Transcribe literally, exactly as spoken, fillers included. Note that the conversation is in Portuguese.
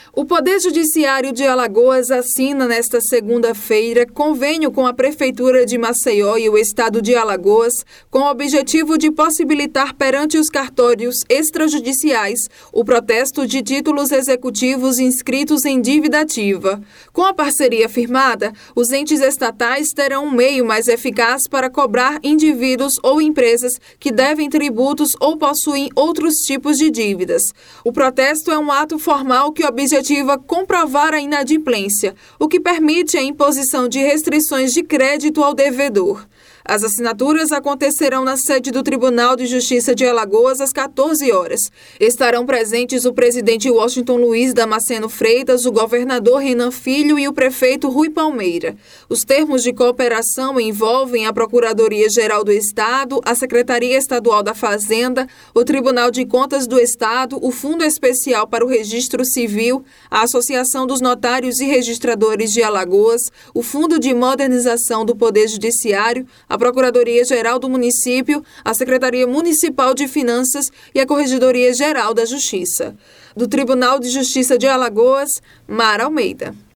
O Poder Judiciário de Alagoas assina nesta segunda-feira convênio com a Prefeitura de Maceió e o Estado de Alagoas com o objetivo de possibilitar perante os cartórios extrajudiciais o protesto de títulos executivos inscritos em dívida ativa. Com a parceria firmada, os entes estatais terão um meio mais eficaz para cobrar indivíduos ou empresas que devem tributos ou possuem outros tipos de dívidas. O protesto é um ato formal que objetiva comprovar a inadimplência, o que permite a imposição de restrições de crédito ao devedor. As assinaturas acontecerão na sede do Tribunal de Justiça de Alagoas às quatorze horas. Estarão presentes o presidente Washington Luiz Damasceno Freitas, o governador Renan Filho e o prefeito Rui Palmeira. Os termos de cooperação envolvem a Procuradoria-Geral do Estado, a Secretaria Estadual da Fazenda, o Tribunal de Contas do Estado, o Fundo Especial para o Registro Civil, a Associação dos Notários e Registradores de Alagoas, o Fundo de Modernização do Poder Judiciário, a Procuradoria-Geral do Município, a Secretaria Municipal de Finanças e a Corregedoria-Geral da Justiça. Do Tribunal de Justiça de Alagoas, Mara Almeida.